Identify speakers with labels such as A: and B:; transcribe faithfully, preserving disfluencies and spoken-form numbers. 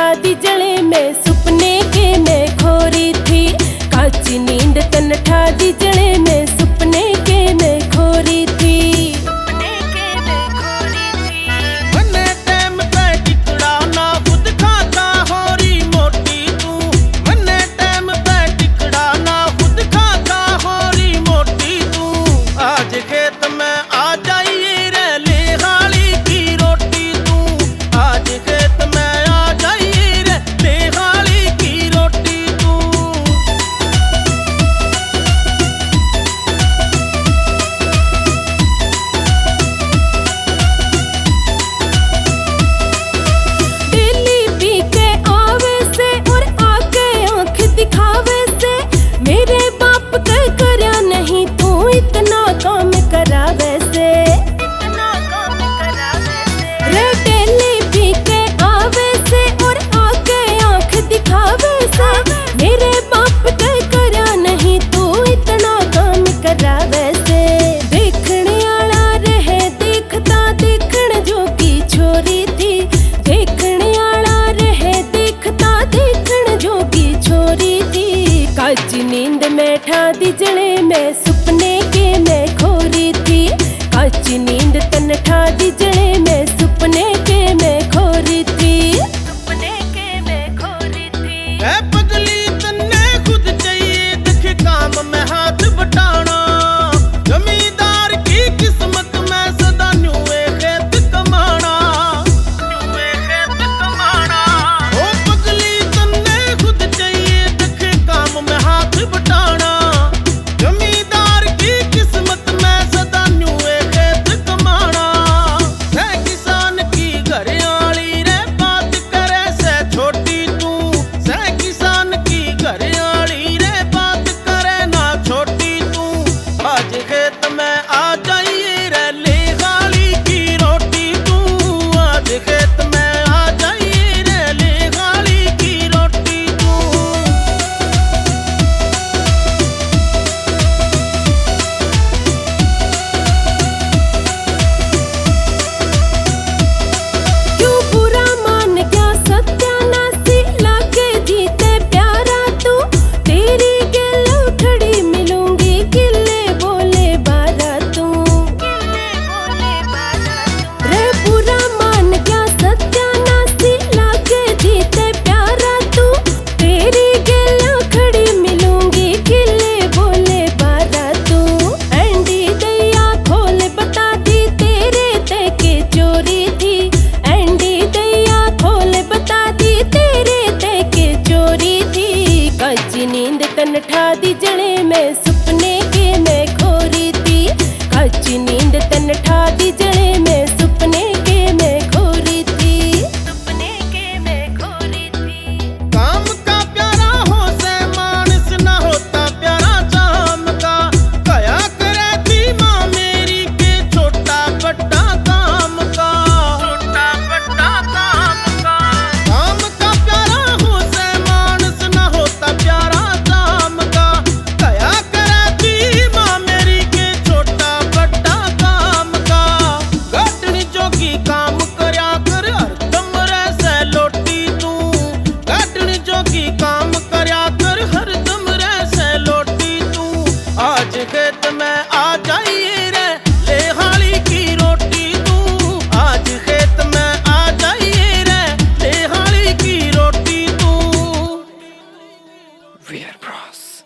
A: दी जले में सुपने के मैं खोरी थी। काची नींद तन ठा दी जले में सुपने के मैं खोरी थी। सुपने के मैं खोरी थी।
B: मन्ने टाइम पे टिकड़ा ना खुद खाता होरी मोटी तू। मन्ने टाइम पे टिकड़ा ना खुद खाता होरी मोटी तू। आज खेत में आ जाइए रे ले हाली की रोटी तू। आज खेत में आ जाइए रे ले हाली की रोटी तू।
A: डेली पी के आवे से और आके आंख दिखावे से। मेरे बाप के करया नहीं तू इतना काम करावे से। इतना काम करावे से। रे डेली पी के आवे से और आके आंख दिखावे से। मेरे बाप के करया नहीं तू इतना काम करावे से। देखने आला रहे देखता देखण जोगी छोरी थी। देखने आला रहे देखता देखण जोगी छोरी थी। काची नींद में ठा दी जले में सुपने के मैं खोरी थी। काची नींद तन ठा दी जले में सुपने के मैं खोरी थी। सुपने के मैं खोरी थी।
B: ए पगली तन्ने खुद चाहिए देखे काम में हाथ बटाना। जमींदार की किस्मत में सदा न्यूए खेत कमाना। न्यूए खेत कमाना। ओ पगली तन्ने खुद चाहिए देखे काम में हाथ बटाना। जमींदार की किस्मत में सदा न्यूए खेत कमाना। सह किसान की घरयाली रे बात करे से छोटी तू। सह किसान की घरयाली रे बात करे ना छोटी तू। आज खेत में आ जाइए रे ले गाली की रोटी तू। आज खेत में आ जाइए रे ले गाली की रोटी तू।
A: क्यों बुरा मान गया सत्यानाशी लाके जीते प्यारा तू। तेरी गेल उठड़ी मिलूंगी किले बोले बारा तू। रे बुरा मान गया सत्यानाशी लाके जीते प्यारा तू। तेरी गेल उठड़ी मिलूंगी किले बोले बारा तू। एंडी दैया खोल बता दी तेरे ते के चोरी थी। एंडी दैया खोल बता दी तेरे ते के चोरी थी। काची नींद तन ठा दी जले में सुपने के मैं खोरी थी। काची नींद